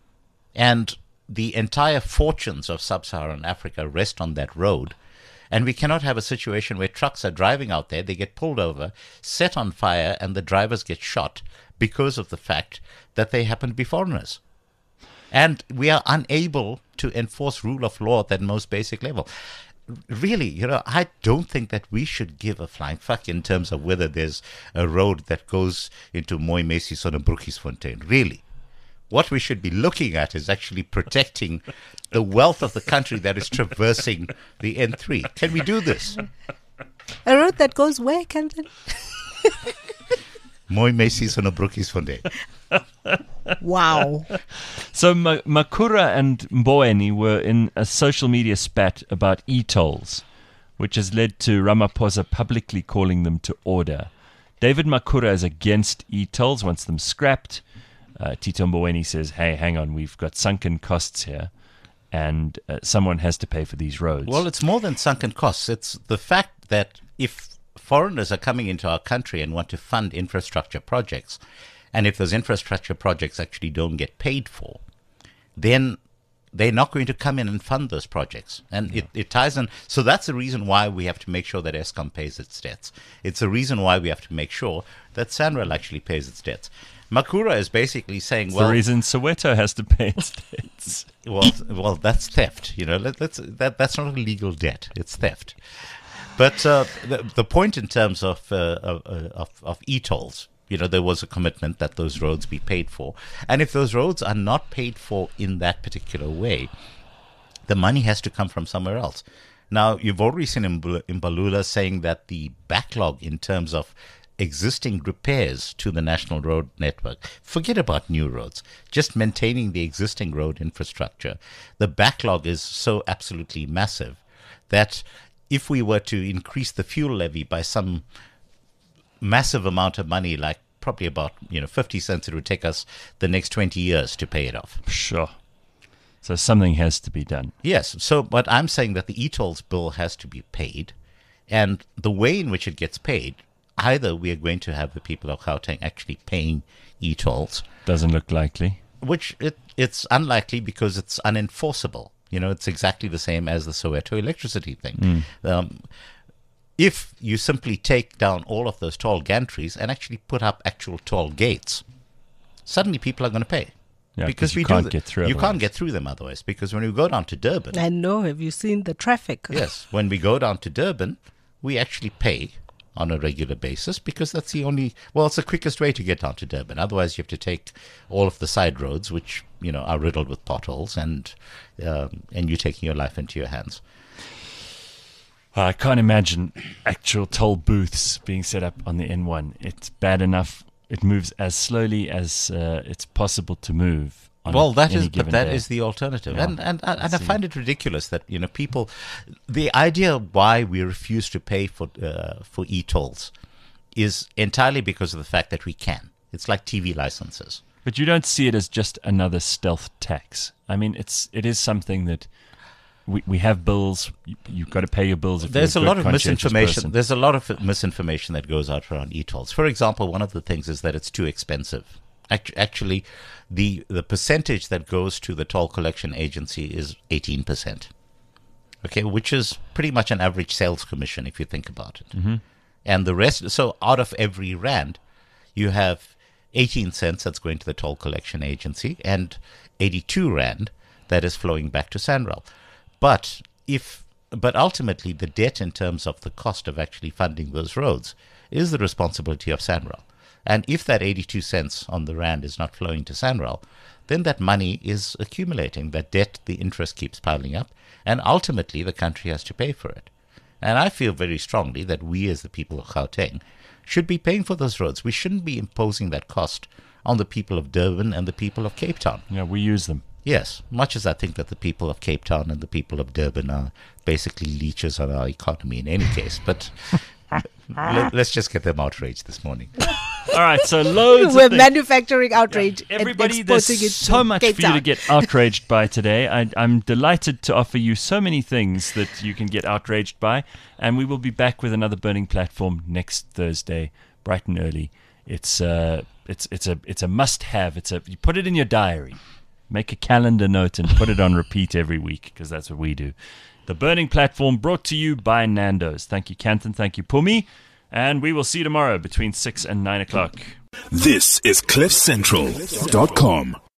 Speaker 4: And the entire fortunes of sub-Saharan Africa rest on that road. And we cannot have a situation where trucks are driving out there, they get pulled over, set on fire, and the drivers get shot because of the fact that they happen to be foreigners. And we are unable to enforce rule of law at that most basic level. Really, I don't think that we should give a flying fuck in terms of whether there's a road that goes into Mooi Messi Sonnebruggiesfontein. Really. What we should be looking at is actually protecting the wealth of the country that is traversing the N3. Can we do this?
Speaker 3: a road that goes where, Kenton?
Speaker 4: Mooi Messi Sonnebruggiesfontein.
Speaker 3: Wow.
Speaker 2: So Makura and Mboweni were in a social media spat about e-tolls, which has led to Ramaphosa publicly calling them to order. David Makura is against e-tolls, wants them scrapped. Tito Mboweni says, hey, hang on, we've got sunken costs here, and someone has to pay for these roads.
Speaker 4: Well, it's more than sunken costs. It's the fact that if foreigners are coming into our country and want to fund infrastructure projects, and if those infrastructure projects actually don't get paid for, then they're not going to come in and fund those projects. And it ties in. So that's the reason why we have to make sure that Eskom pays its debts. It's the reason why we have to make sure that SANRAL actually pays its debts. Makura is basically saying,
Speaker 2: It's
Speaker 4: well,
Speaker 2: the reason Soweto has to pay its debts.
Speaker 4: well, that's theft. That's not a legal debt. It's theft. But the point in terms of e-tolls, there was a commitment that those roads be paid for. And if those roads are not paid for in that particular way, the money has to come from somewhere else. Now, you've already seen Mbalula saying that the backlog in terms of existing repairs to the national road network, forget about new roads, just maintaining the existing road infrastructure, the backlog is so absolutely massive that if we were to increase the fuel levy by some massive amount of money, like probably about 50 cents, it would take us the next 20 years to pay it off.
Speaker 2: Sure. So something has to be done.
Speaker 4: Yes. So, but I'm saying that the e-tolls bill has to be paid, and the way in which it gets paid, either we are going to have the people of Gauteng actually paying e-tolls.
Speaker 2: Doesn't look likely.
Speaker 4: Which it's unlikely because it's unenforceable. It's exactly the same as the Soweto electricity thing. If you simply take down all of those toll gantries and actually put up actual toll gates, suddenly people are going to pay.
Speaker 2: Yeah,
Speaker 4: because
Speaker 2: you can't get through.
Speaker 4: You can't get through them otherwise. Because when we go down to Durban,
Speaker 3: I know. Have you seen the traffic?
Speaker 4: yes, when we go down to Durban, we actually pay on a regular basis because that's the only, well, it's the quickest way to get down to Durban. Otherwise, you have to take all of the side roads, which are riddled with potholes, and you're taking your life into your hands.
Speaker 2: I can't imagine actual toll booths being set up on the N1. It's bad enough. It moves as slowly as it's possible to move.
Speaker 4: That is the alternative.
Speaker 2: Yeah.
Speaker 4: And I find it ridiculous that, people, the idea why we refuse to pay for e-tolls is entirely because of the fact that we can. It's like TV licenses.
Speaker 2: But you don't see it as just another stealth tax. I mean, it is something that we have bills. You've got to pay your bills.
Speaker 4: There's a lot of misinformation. There's a lot of misinformation that goes out around e-tolls. For example, one of the things is that it's too expensive. Actually, the percentage that goes to the toll collection agency is 18%. Okay, which is pretty much an average sales commission if you think about it.
Speaker 2: Mm-hmm.
Speaker 4: And the rest, so out of every rand, you have 18 cents that's going to the toll collection agency and 82 rand that is flowing back to SANRAL. But ultimately, the debt in terms of the cost of actually funding those roads is the responsibility of SANRAL. And if that 82 cents on the rand is not flowing to SANRAL, then that money is accumulating. That debt, the interest keeps piling up, and ultimately the country has to pay for it. And I feel very strongly that we as the people of Gauteng should be paying for those roads. We shouldn't be imposing that cost on the people of Durban and the people of Cape Town.
Speaker 2: Yeah, we use them.
Speaker 4: Yes, much as I think that the people of Cape Town and the people of Durban are basically leeches on our economy in any case. But let's just get them outraged this morning.
Speaker 2: All right, so loads
Speaker 3: We're
Speaker 2: of things.
Speaker 3: manufacturing outrage.
Speaker 2: Yeah, everybody,
Speaker 3: and
Speaker 2: there's
Speaker 3: exporting it
Speaker 2: so
Speaker 3: to
Speaker 2: much
Speaker 3: Cape
Speaker 2: for you to
Speaker 3: Town.
Speaker 2: get outraged by today. I'm delighted to offer you so many things that you can get outraged by. And we will be back with another Burning Platform next Thursday, bright and early. It's a must-have. You put it in your diary. Make a calendar note and put it on repeat every week, because that's what we do. The Burning Platform brought to you by Nando's. Thank you, Kanthan. Thank you, Pumi. And we will see you tomorrow between 6 and 9 o'clock.
Speaker 1: This is CliffCentral.com.